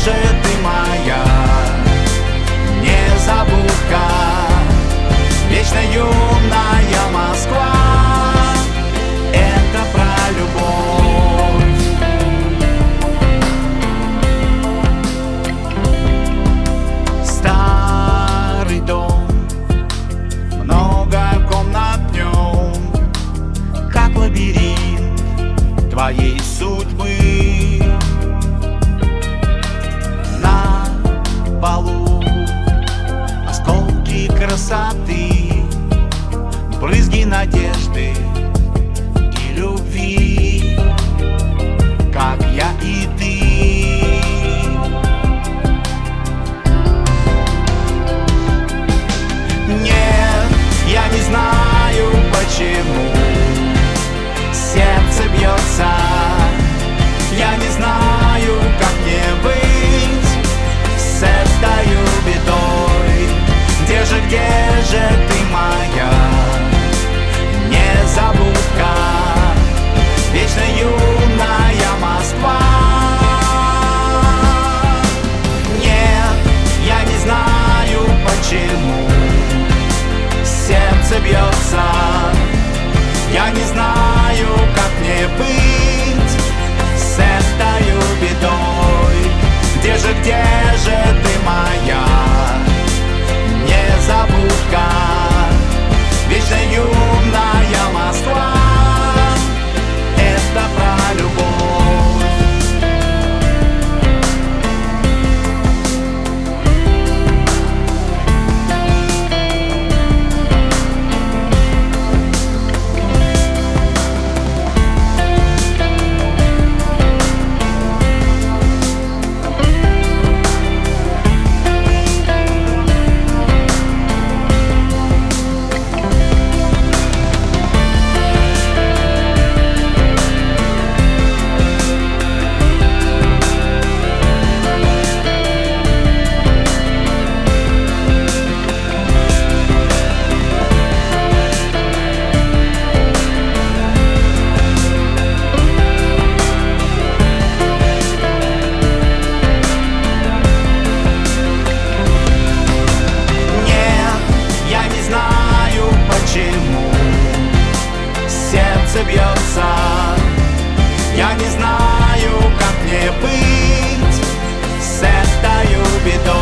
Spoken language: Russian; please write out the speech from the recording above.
же ты моя незабудка, вечно юная Москва. Это про любовь. Старый дом, много комнат в нем, как лабиринт твоей судьбы. На полу осколки красоты, брызги надежды и любви, как я и ты. Нет, я не знаю, почему сердце бьется. Я не знаю, как мне быть с этой бедой. Где же ты моя незабудка, вечно юная Москва? Нет, я не знаю, почему сердце бьется. Я не знаю, как мне быть с этой бедой. Где же ты моя незабудка, вечно юная Москва? Это про любовь. Бьется. Я не знаю, как мне быть с этой бедой.